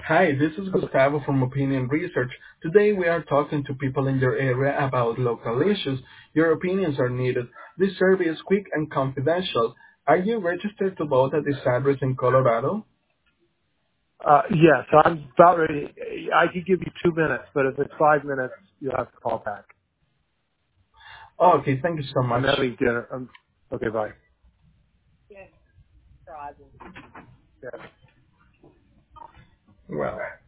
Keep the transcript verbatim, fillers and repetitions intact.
Hi, this is Gustavo from Opinion Research. Today we are talking to people in your area about local issues. Your opinions are needed. This survey is quick and confidential. Are you registered to vote at this address in Colorado? Uh, yes, I'm about ready. I could give you two minutes, but if it's five minutes, you'll have to call back. Oh, okay, thank you so I'm much. having dinner. Um, okay, bye. Yeah. Well.